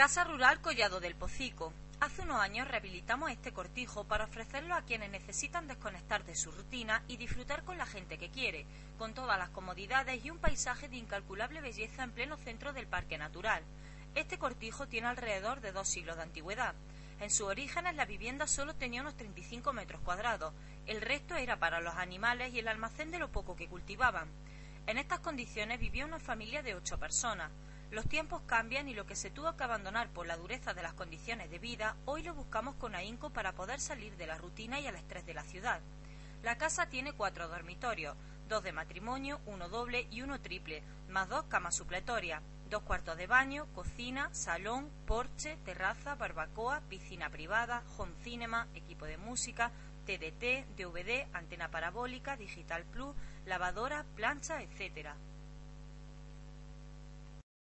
Casa Rural Collado del Pocico. Hace unos años rehabilitamos este cortijo para ofrecerlo a quienes necesitan desconectar de su rutina y disfrutar con la gente que quiere, con todas las comodidades y un paisaje de incalculable belleza en pleno centro del Parque Natural. Este cortijo tiene alrededor de 2 siglos de antigüedad. En sus orígenes la vivienda solo tenía unos 35 metros cuadrados, el resto era para los animales y el almacén de lo poco que cultivaban. En estas condiciones vivía una familia de 8 personas. Los tiempos cambian y lo que se tuvo que abandonar por la dureza de las condiciones de vida, hoy lo buscamos con ahínco para poder salir de la rutina y el estrés de la ciudad. La casa tiene 4 dormitorios, 2 de matrimonio, 1 doble y 1 triple, más 2 camas supletorias, 2 cuartos de baño, cocina, salón, porche, terraza, barbacoa, piscina privada, home cinema, equipo de música, TDT, DVD, antena parabólica, Digital Plus, lavadora, plancha, etc.